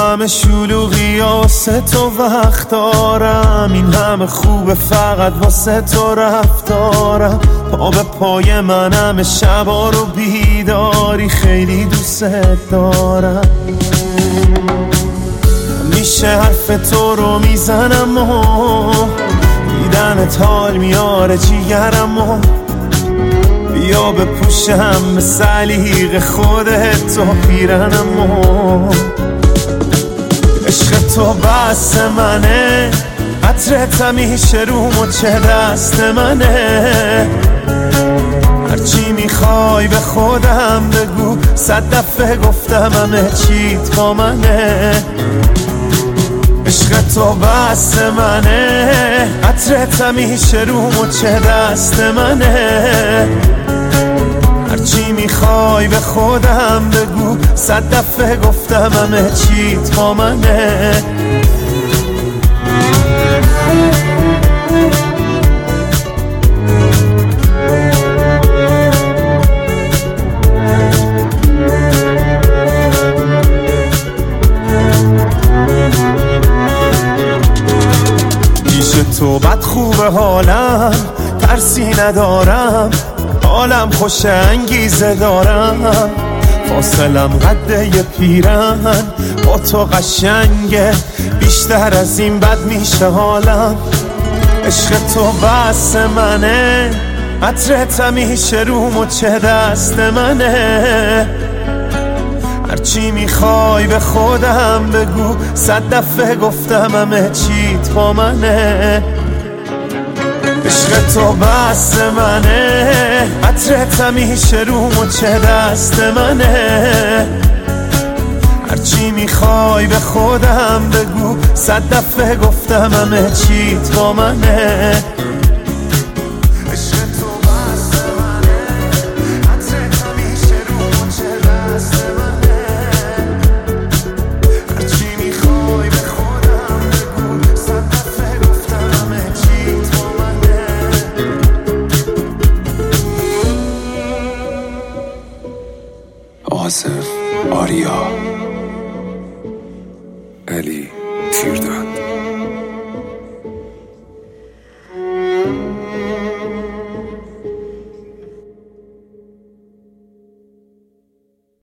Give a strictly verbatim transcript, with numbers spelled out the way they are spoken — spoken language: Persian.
همه شلوغی واسه تو وقت دارم، این همه خوبه فقط واسه تو رفتارم. پا به پای منم شبا رو بیداری، خیلی دوست دارم. میشه حرف تو رو میزنم و دیدنت حال میاره جیگرم و بیا بپوشم به سلیق خودت تو پیرنم و عشق تو بس منه، عطرت همیشه رو مچ دست منه. هرچی میخوای به خودم بگو، صد دفعه گفتم همه چیت با منه. عشق تو بس منه، عطرت همیشه رو مچ دست منه. هرچی میخوای به خودم بگو، صد دفعه گفتم همه چیت با منه. تو بد خوبه حالم، ترسی ندارم، حالم خوش انگیزه دارم. فاصلم قده یه پیرن، با تو قشنگه، بیشتر از این بد میشه حالم. عشق تو بس منه، عطرت همیشه رو مچ دست منه. هرچی میخوای به خودم بگو، صد دفعه گفتم همه چیت با منه. عشق تو بس منه، عطرت همیشه رو مچ دست منه. هرچی میخوای به خودم بگو، صد دفعه گفتم همه چیت با منه. آصف آریا علی تیردان